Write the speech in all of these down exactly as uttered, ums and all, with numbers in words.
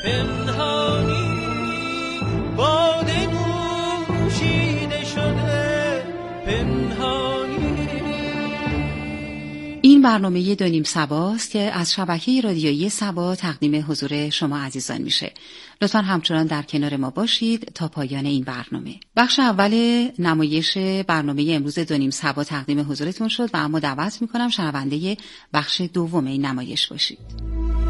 پنهانی باده نوشیده شده پنهانی. این برنامه دو نیم سباست که از شبکه رادیویی سبا تقدیم حضور شما عزیزان میشه. لطفاً همچنان در کنار ما باشید تا پایان این برنامه. بخش اول نمایش برنامه امروز دو نیم سبا تقدیم حضورتون شد و اما دعوت میکنم شنونده بخش دوم این نمایش باشید.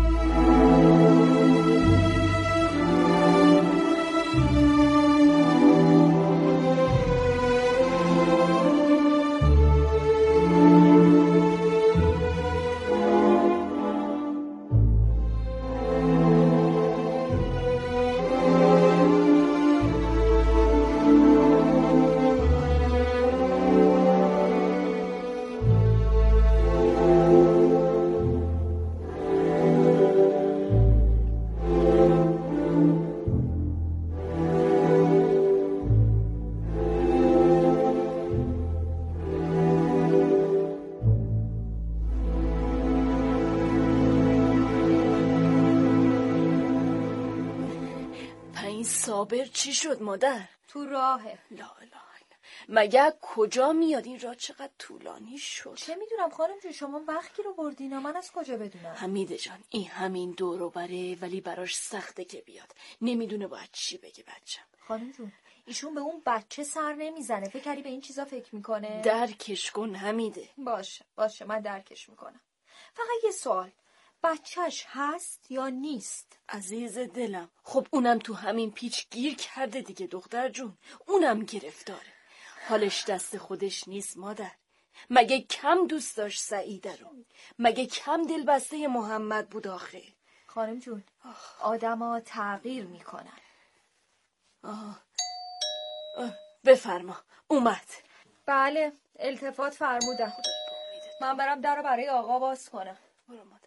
صابر چی شد مادر؟ تو راهه. لا لا مگه کجا میاد؟ این راه چقدر طولانی شد. چه میدونم خانم جون، شما وقتی رو بردین من از کجا بدونم؟ حمیده جان این همین دور و بره، ولی براش سخته که بیاد، نمیدونه باید چی بگه بچم. خانم جون ایشون به اون بچه سر نمیزنه، فکر کردی به این چیزا فکر میکنه؟ درکش کن حمیده. باشه باشه من درکش میکنم. فقط یه سوال، بچهش هست یا نیست؟ عزیز دلم خب اونم تو همین پیچ گیر کرده دیگه دختر جون، اونم گرفتاره، حالش دست خودش نیست مادر. مگه کم دوست داشت سعیده رو؟ مگه کم دلبسته محمد بود آخه؟ خانم جون آدما تغییر میکنن. آه. آه. بفرما اومد. بله التفات فرمودن. من برم در رو برای آقا باز کنم. برو مادر.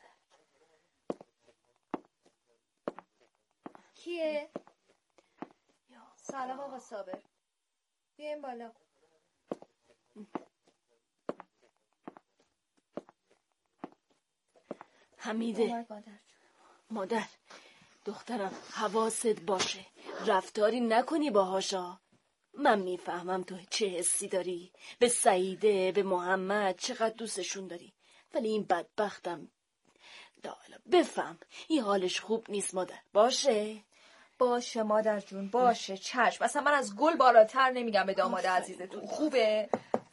کیه؟ سلام آقا صابر، بیاین بالا. حمیده مادر. مادر دخترم حواست باشه رفتاری نکنی باهاشا. من میفهمم تو چه حسی داری به سعیده به محمد، چقدر دوستشون داری، ولی این بدبختم لالا بفهم این حالش خوب نیست مادر. باشه باشه مادر جون باشه چشم. مثلا من از گل بالاتر نمیگم به داماد عزیزتون. خوبه؟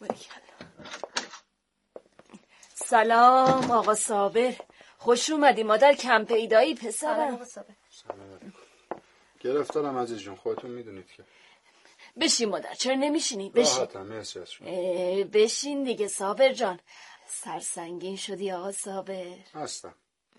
سلام آقا صابر، خوش اومدی مادر. کم پیدایی پسرم. سلام آقا صابر. سلام. گرفتارم عزیز جون، خودتون میدونید که. بشین مادر. چرا نمیشینی؟ بشین. راحتم مرسی از شما. بشین دیگه صابر جان. سرسنگین شدی آقا صابر؟ هستم.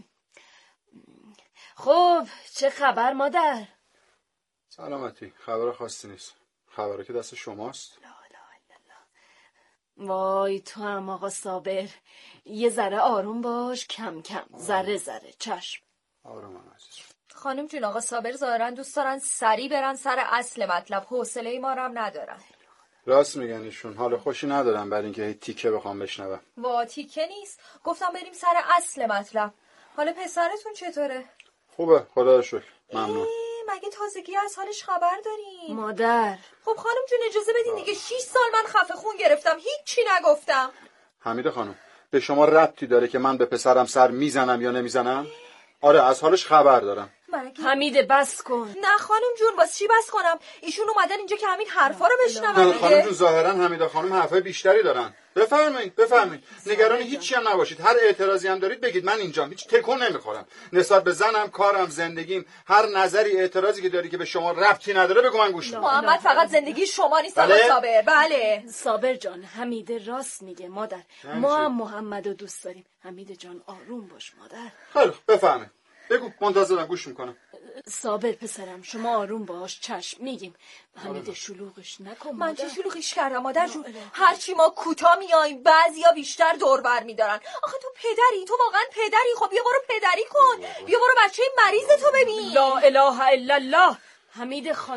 خب چه خبر مادر؟ سلامتی، خبر خاصی نیست. خبره که دست شماست. لا لا لا. وای تو هم آقا صابر، یه ذره آروم باش، کم کم، ذره ذره. چشم. آرومم عزیز. خانم جون آقا صابر ظاهرا دوست دارن سری برن سر اصل مطلب، حوصله ما رو هم ندارن. راست میگن ایشون، حال خوشی ندارم برای اینکه تیکه بخوام بشنوم. وا تیکه نیست، گفتم بریم سر اصل مطلب. حالا پسرتون چطوره؟ خوبه خدا رو شکر، ممنون. مگه تازگی از حالش خبر دارین؟ مادر خب خانم جون اجازه بدین دیگه، شیش سال من خفه خون گرفتم هیچی نگفتم. حمیده خانم به شما ربطی داره که من به پسرم سر میزنم یا نمیزنم؟ آره از حالش خبر دارم. حمیده بس کن. نه خانم جون باز چی بس کنم؟ ایشون اومدن اینجا که همین حرفا رو بشنون دیگه. خانم جون ظاهرا حمیده خانم حرفای بیشتری دارن. بفرمایید بفرمایید، نگران هیچی هم نباشید، هر اعتراضی هم دارید بگید، من اینجام، هیچ تکون نمیخورم نسبت به زنم، کارم، زندگیم. هر نظری اعتراضی که داری که به شما ربطی نداره بگو، من گوش میدم. محمد فقط زندگی شما نیست آقا صابر. بله صابر جان حمیده راست میگه مادر، ما هم محمدو دوست داریم. حمیده جان آروم باش مادر. خیلی بفرمایید بگو، منتظرم گوش میکنم. صابر پسرم شما آروم باش، چشم میگیم. حمیده شلوغش نکن مادر. من چه شلوغش کردم مادر جون؟ هرچی ما کوتاه میایم بعضیا بیشتر دور بر میدارن. آخه تو پدری، تو واقعا پدری. خب بیا برو پدری کن، بیا برو بچه مریض تو ببین. لا اله الا الله. حمیده خانوم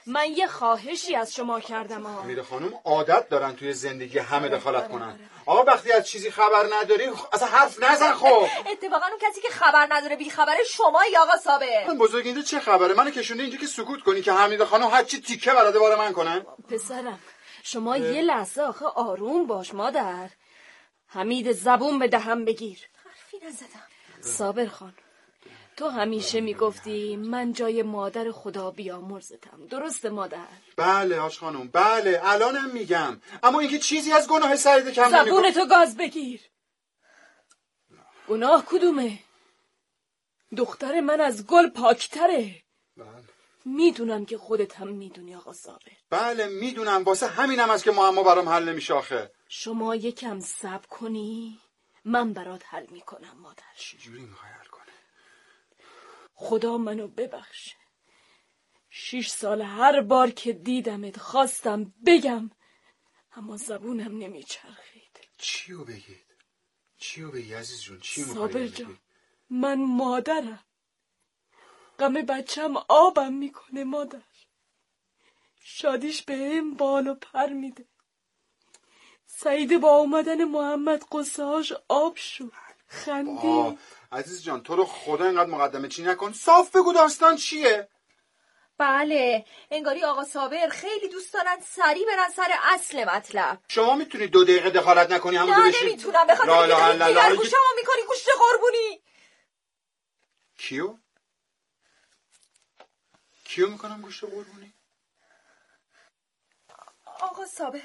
من یه خواهشی از شما کردم. حمیده خانم عادت دارن توی زندگی همه دخالت کنن. آقا وقتی از چیزی خبر نداری اصلا حرف نزن. خب اتفاقا اون کسی که خبر نداره بی خبره شمایی آقا صابر. من بزرگ اینجا چه خبره؟ منو کشونده اینجا که سکوت کنی که حمیده خانم هر چی تیکه بلده بار من کنن. پسرم شما یه لحظه آخه آروم باش مادر. حمید زبون به دهم بگیر. حرفی نزدم. صابر خان تو همیشه میگفتی من جای مادر خدا بیامرزتم، درسته مادر؟ بله حاج خانم بله الانم میگم، اما اینکه چیزی از گناه سعیده کم نمیکنه. زبون تو گاز بگیر. گناه کدومه؟ دختر من از گل پاکتره. بله میدونم که خودت هم میدونی آقا صابر. بله میدونم، واسه همینم است که معما برام حل نمیشه آخه. شما یکم صبر کنی من برات حل میکنم مادر. چجوری میخوای حل کنی؟ خدا منو ببخشه، شش سال هر بار که دیدمت خواستم بگم اما زبونم نمیچرخید. چیو بگید؟ چیو بگی عزیز جون؟ چی میخوای صابر بگی؟ جان من مادرم، غم بچم آبم میکنه مادر. شادیش به هم بال و پر میده. سعیده با اومدن محمد قصهاش آب شد، خندید. عزیز جان تو رو خدا اینقدر مقدمه چی نکن، صاف بگو داستان چیه؟ بله انگاری آقا صابر خیلی دوست دارن سریع برن سر اصل مطلب. شما میتونی دو دقیقه دخالت نکنی همونجا نه بشی؟ نمیتونم به خاطر اینکه داری دیگر گوشمو میکنی گوشت قربونی. کیو؟ کیو میکنم گوشت قربونی؟ آقا صابر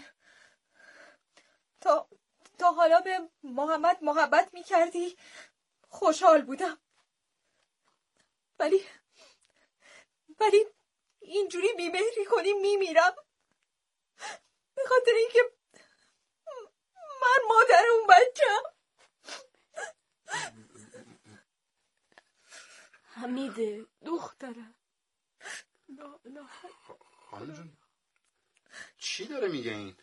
تا تا حالا به محمد محبت میکردی خوشحال بودم، ولی ولی اینجوری بیمهری کنی میمیرم، به خاطر اینکه من مادر اون بچم. حمیده دخترم. خانم جون چی داره میگه این؟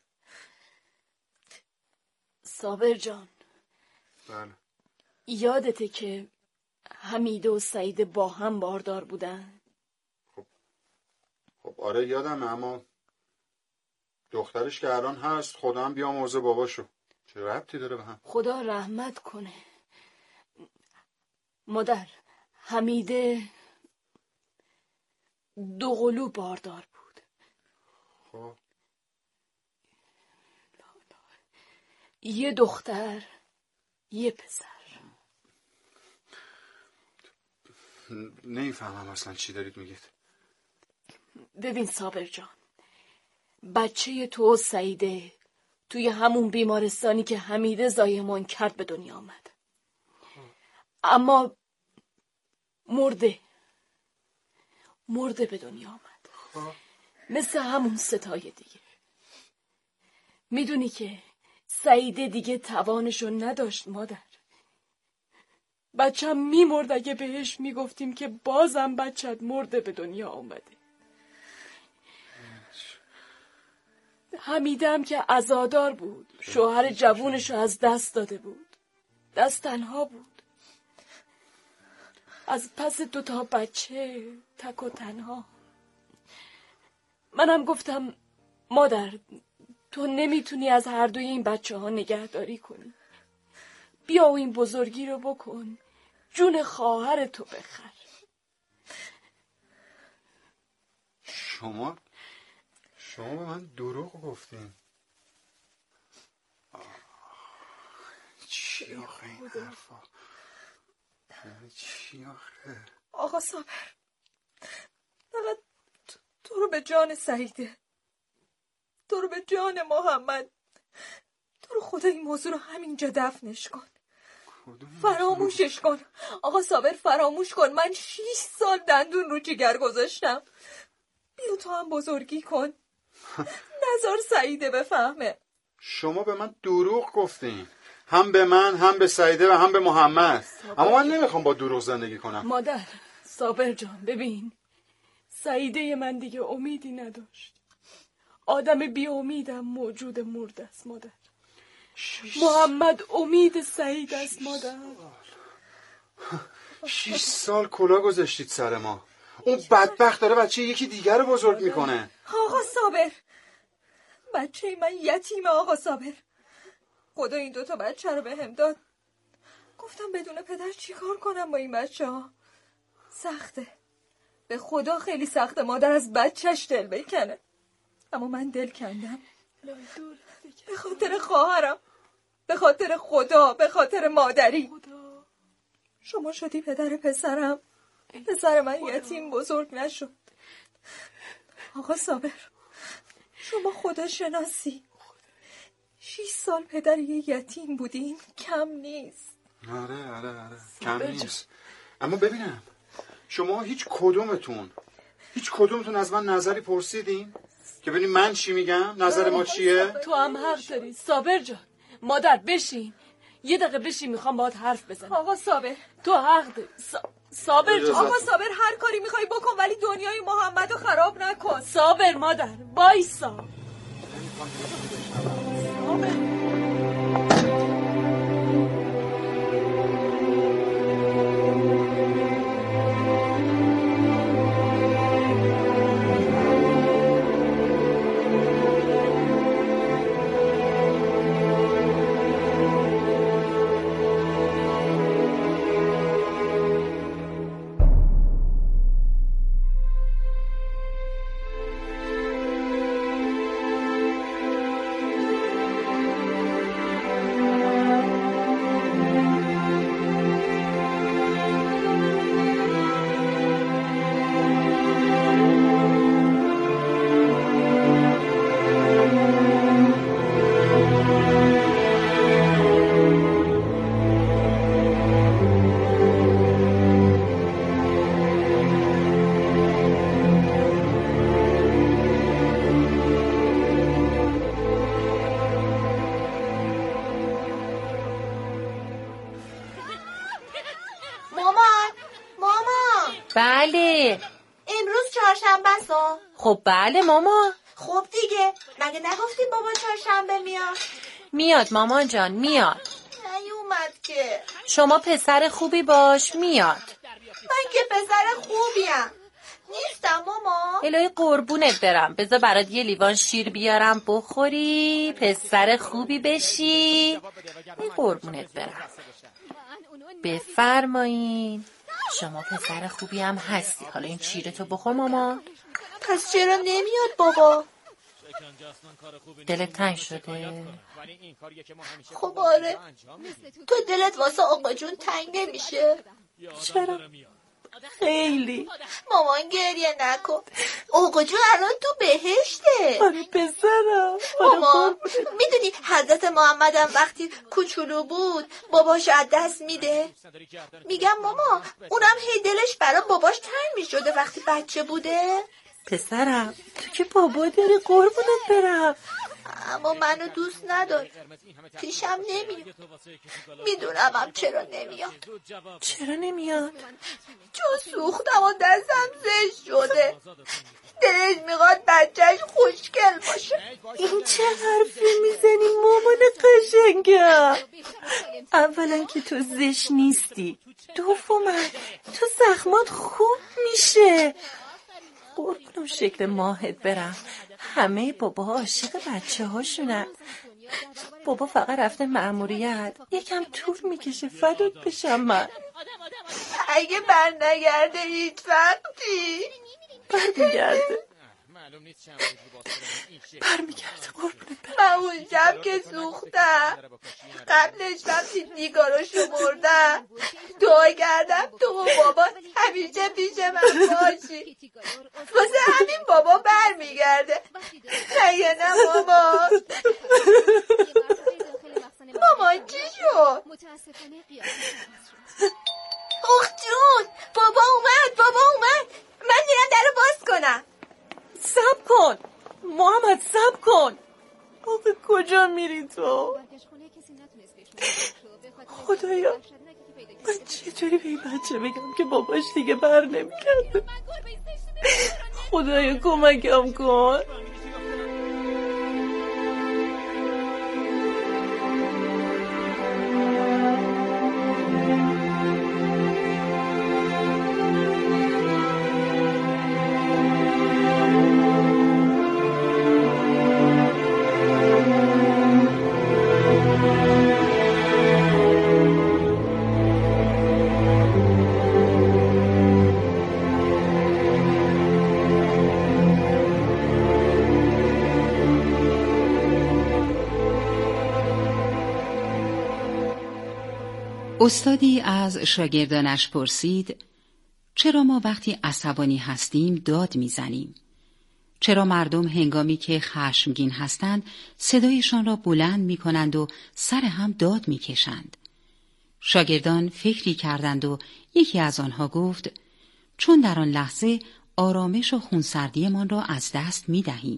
صابر جان بله یادته که حمیده و سعیده با هم باردار بودن؟ خب خب آره یادمه، اما دخترش که الان هست خدا هم بیامرزه باباشو، چه ربطی داره به هم؟ خدا رحمت کنه مادر. حمیده دو قلو باردار بود. خب یه دختر یه پسر. نمیفهمم اصلا چی دارید میگید. ببین صابر جان، بچه تو و سعیده توی همون بیمارستانی که حمیده زایمان کرد به دنیا آمد، اما مرده مرده به دنیا آمد، مثل همون ستای دیگه. میدونی که سعیده دیگه توانشو نداشت مادر. بچم میمرد اگه بهش میگفتیم که بازم بچت مرده به دنیا آمده. حمیدم که عزادار بود، شوهر جوونشو از دست داده بود، دست تنها بود، از پس دوتا بچه تک و تنها. منم گفتم مادر تو نمیتونی از هر دوی این بچه ها نگهداری کنی، بیا و این بزرگی رو بکن، جون خواهر تو بخر. شما شما به من دروغ گفتین. چی آخه این حرفا؟ چی آخه؟ آقا صابر فقط تو رو به جان سعیده، تو رو به جان محمد، تو رو خدا این موضوع رو همینجا دفنش کن، فراموشش کن. آقا صابر فراموش کن. من شیش سال دندون رو جگر گذاشتم، بیا تو هم بزرگی کن، نذار سعیده بفهمه. شما به من دروغ گفتین، هم به من هم به سعیده و هم به محمد، اما من نمیخوام با دروغ زندگی کنم. مادر صابر جان ببین، سعیده من دیگه امیدی نداشت، آدم بی امیدم موجود مرد است مادر. محمد امید سعید است مادر. شیش سال کلا گذاشتید سر ما، اون بدبخت داره بچه یکی دیگر رو بزرگ میکنه. آقا صابر، بچه من یتیمه آقا صابر. خدا این دوتا بچه رو به هم داد. گفتم بدون پدر چی کار کنم با این بچه ها؟ سخته، به خدا خیلی سخته مادر از بچهش دل بکنه. اما من دل کندم به خاطر خواهرم، به خاطر خدا، به خاطر مادری. شما شدی پدر پسرم، پسر من یتیم بزرگ نشد. آقا صابر، شما خدا شناسی، شیش سال پدر یه یتیم بودین، کم نیست. آره آره آره کم نیست. اما ببینم شما هیچ کدومتون هیچ کدومتون از من نظری پرسیدین که ببینیم من چی میگم، نظر ما چیه؟ تو هم حق داری صابر جان. مادر بشین، یه دقیقه بشین، میخوام باهات حرف بزنم. آقا صابر، تو حق داری سا... صابر جان. آقا صابر، هر کاری میخوای بکن ولی دنیای محمدو خراب نکن. صابر مادر بایسا. صابر بله. امروز چهارشنبه است. خب بله مامان. خب دیگه مگه نگفتیم بابا چهارشنبه میاد؟ میاد مامان جان میاد. نیومد که. شما پسر خوبی باش میاد. من که پسر خوبیم نیستم ماما. الهی قربونت برم. بذار برات یه لیوان شیر بیارم بخوری، پسر خوبی بشی. ای قربونت برم. بفرمایین. شما پسر خوبی هم هستی. حالا این شیرتو بخور مامان. پس چرا نمیاد بابا؟ دلت تنگ شده؟ خب آره. تو دلت واسه آقا جون تنگ نمیشه؟ چرا؟ خیلی. مامان گریه نکن، آقا جون الان تو بهشته. آره پسرم. مامان میدونی حضرت محمدم وقتی کوچولو بود باباش از دست میده؟ میگم ماما اونم هی دلش برای باباش تنگ میشده وقتی بچه بوده. پسرم تو که بابا داری قربونت برم. اما منو دوست نداره، پیشم نمیاد. میدونم هم چرا نمیاد. چرا نمیاد؟ چون سوختم و دستم زشت شده، دلش میخواد بچهش خوشگل باشه. این چه حرفی میزنی مامان قشنگم؟ اولا که تو زشت نیستی، دوما تو زخمات خوب میشه. قربونم شکل ماهت برم. همه باباها عاشق بچه هاشونن. بابا فقط رفته مأموریت، یکم طول میکشه. فدات بشم من. اگه بر نگرده هیچ وقتی برمیگرده. برمیگرده قربونت برم. من اون شب که سوختم قبلش وقتی نگارو شمردم دعا کردم تو و بابا همیشه پیش من باشی، واسه همین بابا برمیگرده. نگه نه ماما. ماما چی شد؟ اخ جون بابا اومد، بابا اومد. من میرم درو باز کنم. صبر کن محمد، صبر کن. آخه کجا میری تو؟ خدایا من چطوری به این بچه بگم که باباش دیگه بر نمیگرده؟ خدایا کمکم کن. استادی از شاگردانش پرسید: چرا ما وقتی عصبانی هستیم داد میزنیم؟ چرا مردم هنگامی که خشمگین هستند صدایشان را بلند می کنند و سر هم داد می کشند؟ شاگردان فکری کردند و یکی از آنها گفت: چون در آن لحظه آرامش و خونسردیمان را از دست می دهیم.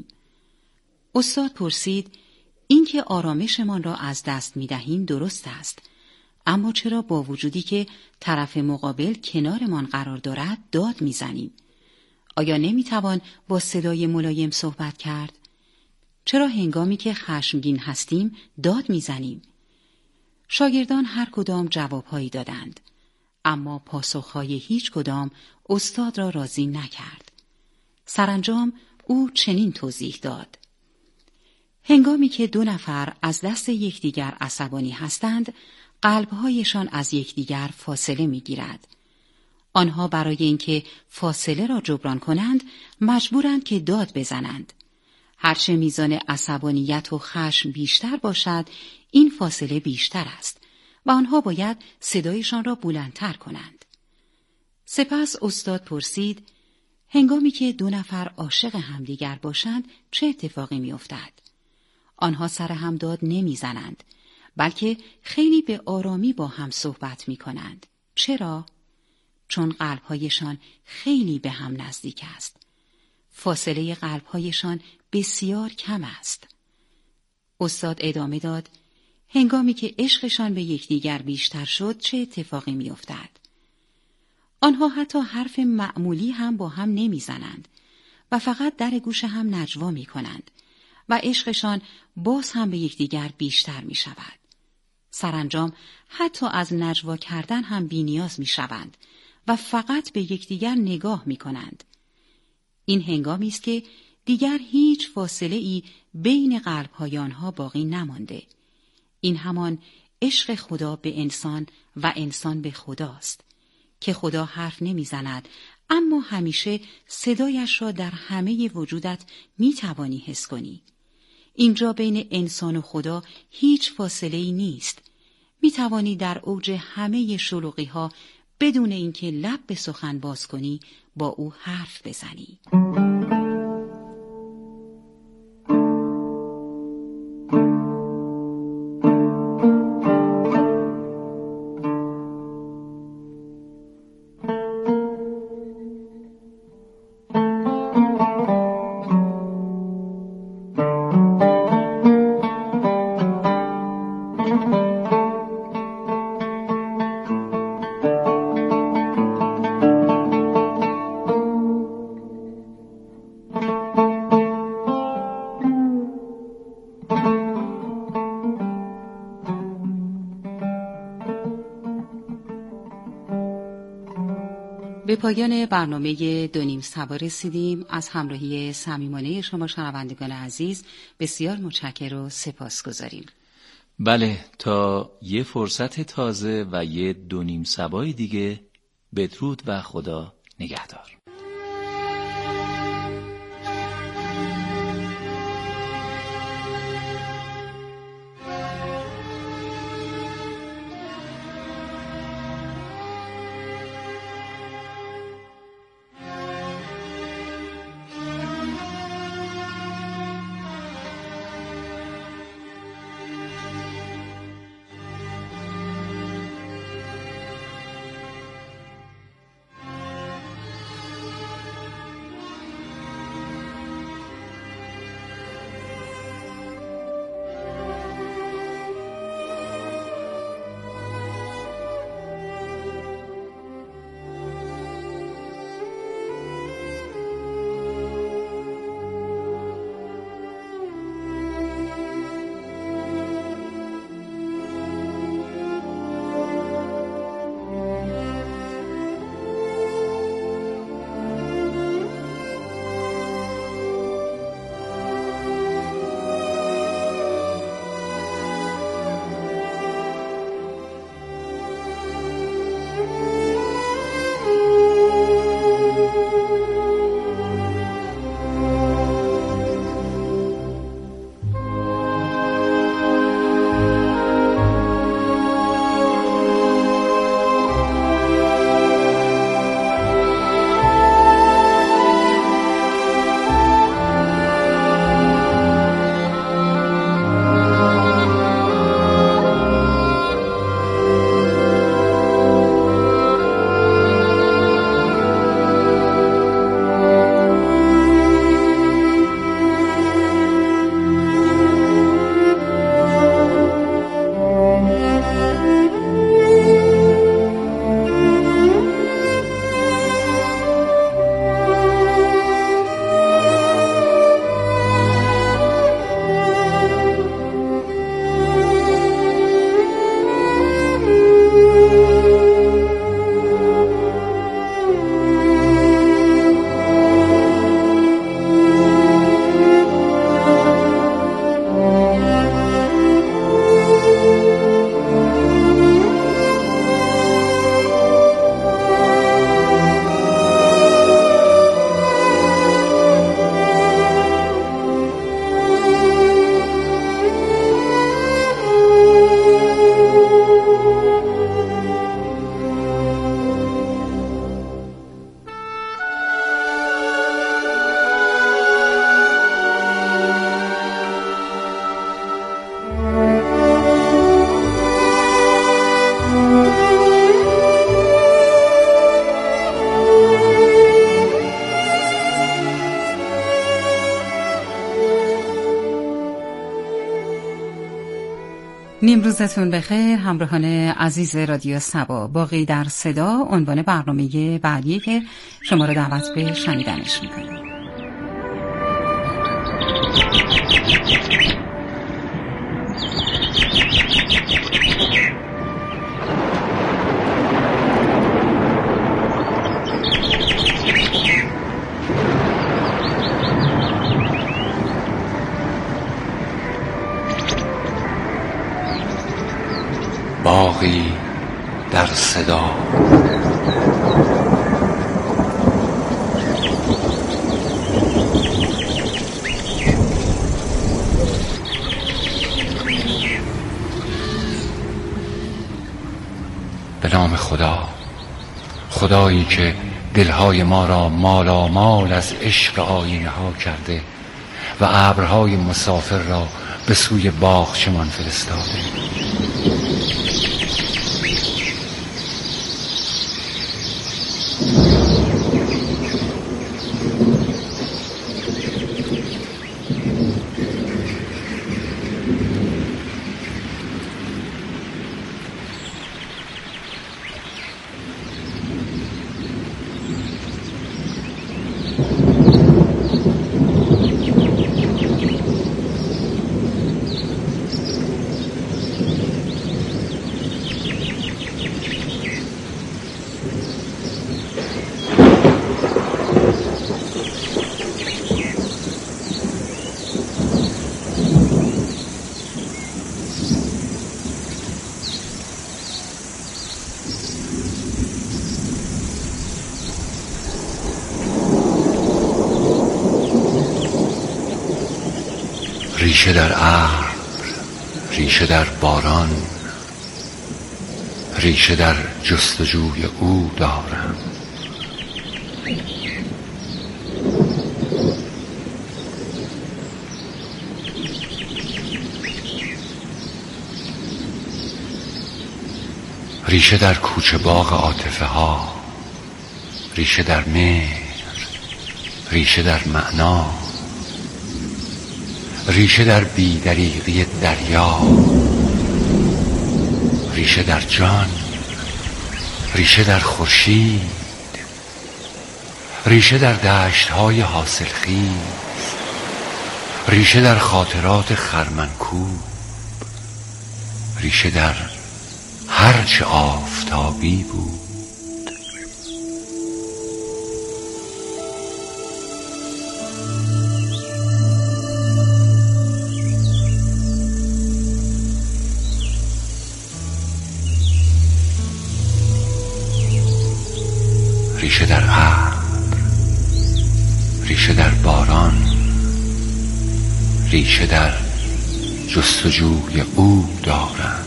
استاد پرسید: اینکه آرامشمان را از دست می دهیم درست است، اما چرا با وجودی که طرف مقابل کنارمان قرار دارد داد می زنیم؟ آیا نمی توان با صدای ملایم صحبت کرد؟ چرا هنگامی که خشمگین هستیم داد می زنیم؟ شاگردان هر کدام جوابهایی دادند، اما پاسخهای هیچ کدام استاد را راضی نکرد. سرانجام او چنین توضیح داد: هنگامی که دو نفر از دست یکدیگر عصبانی هستند، قلبهایشان از یکدیگر فاصله می‌گیرد. آنها برای اینکه فاصله را جبران کنند، مجبورند که داد بزنند. هرچه میزان عصبانیت و خشم بیشتر باشد، این فاصله بیشتر است و آنها باید صدایشان را بلندتر کنند. سپس استاد پرسید: هنگامی که دو نفر عاشق همدیگر باشند چه اتفاقی می‌افتد؟ آنها سر هم داد نمی‌زنند، بلکه خیلی به آرامی با هم صحبت می‌کنند. چرا؟ چون قلب‌هایشان خیلی به هم نزدیک است. فاصله قلب‌هایشان بسیار کم است. استاد ادامه داد: هنگامی که عشقشان به یکدیگر بیشتر شد چه اتفاقی می‌افتد؟ آنها حتی حرف معمولی هم با هم نمی‌زنند و فقط در گوش هم نجوا می‌کنند و عشقشان باز هم به یکدیگر بیشتر می‌شود. سرانجام حتی از نجوا کردن هم بی‌نیاز می‌شوند و فقط به یکدیگر نگاه می‌کنند. این هنگامی است که دیگر هیچ فاصله‌ای بین قلب‌های آنها باقی نمانده. این همان عشق خدا به انسان و انسان به خداست که خدا حرف نمی‌زند، اما همیشه صدایش را در همه وجودت می‌توانی حس کنی. اینجا بین انسان و خدا هیچ فاصله‌ای نیست. می‌توانی در اوج همه شلوغی‌ها بدون اینکه لب به سخن باز کنی با او حرف بزنی. به پایان برنامه دو نیم سبا رسیدیم. از همراهی صمیمانه شما شنوندگان عزیز بسیار متشکر و سپاسگزاریم. بله، تا یه فرصت تازه و یه دو نیم سبای دیگه، بدرود و خدا نگهدار. نیمروزتون بخیر همراهان عزیز رادیو سبا. باقی در صدا عنوان برنامه بعدی که شما را دعوت به شنیدنش میکنیم. باغی در صدا. به نام خدا، خدایی که دلهای ما را مالامال از عشق آینه ها کرده و ابرهای مسافر را به سوی باغچمان فرستاده. ریشه در ابر، ریشه در باران، ریشه در جستجوی او دارم. ریشه در کوچه باغ عاطفه ها، ریشه در مهر، ریشه در معنا، ریشه در بی‌دریغی دریا، ریشه در جان، ریشه در خورشید، ریشه در دشت‌های حاصلخیز، ریشه در خاطرات خرمنکوب، ریشه در هرچه آفتابی بود. ریشه در ابر، ریشه در باران، ریشه در جستجوی او دارم.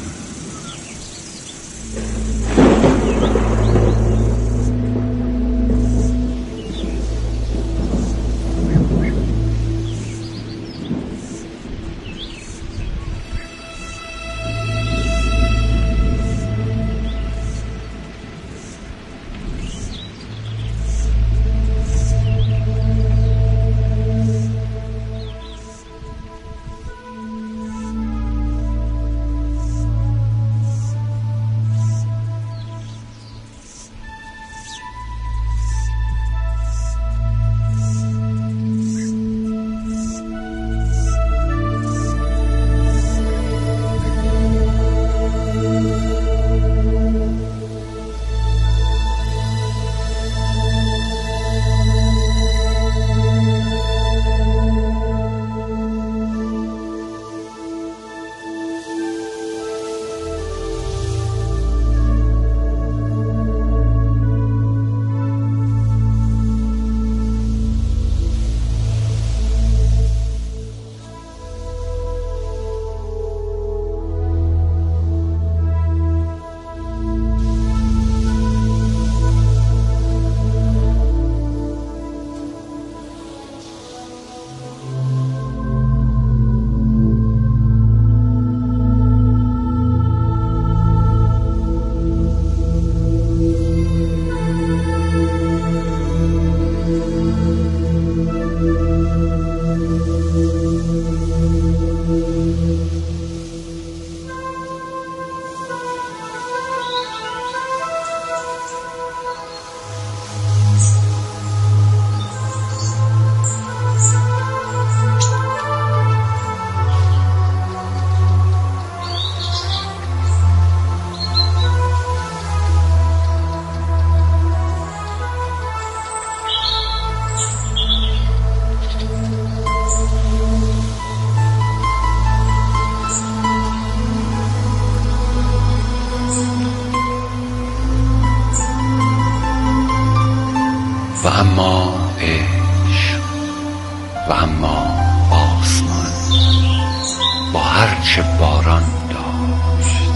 اما عشق و اما آسمان با هرچه باران داشت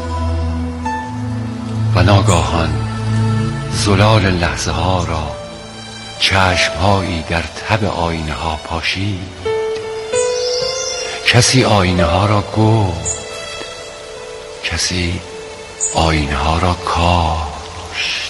و ناگاهان زلال لحظه ها را چشمهایی در تب آینه ها پاشید. کسی آینه ها را گفت، کسی آینه ها را کاشت.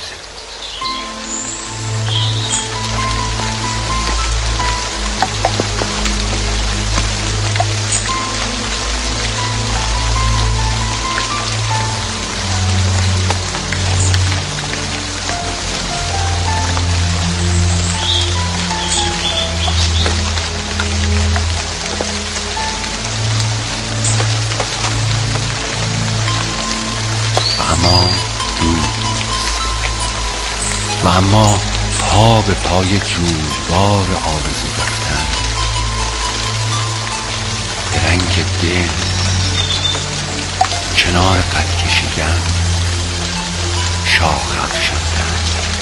و اما پا به پای جویبار آرزو رفتن، به رنگ دل کنار قد کشیدن، شاخ افشاندن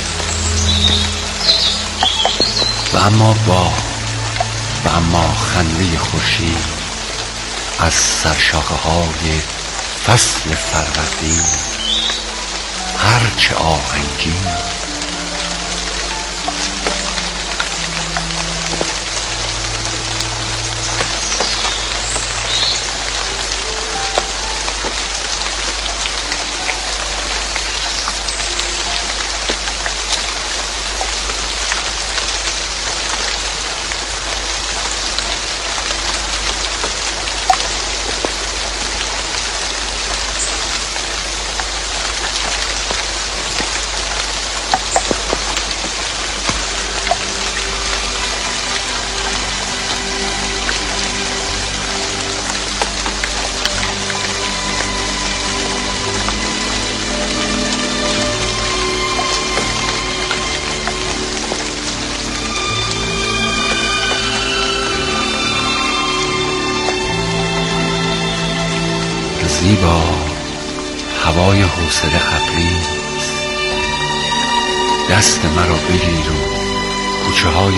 و اما با و اما خنده خورشید از سرشاخه های فصل فروردین، هرچه آهنگین زیبا هوای حوصله ابری، دست مرا بگیر و کوچه های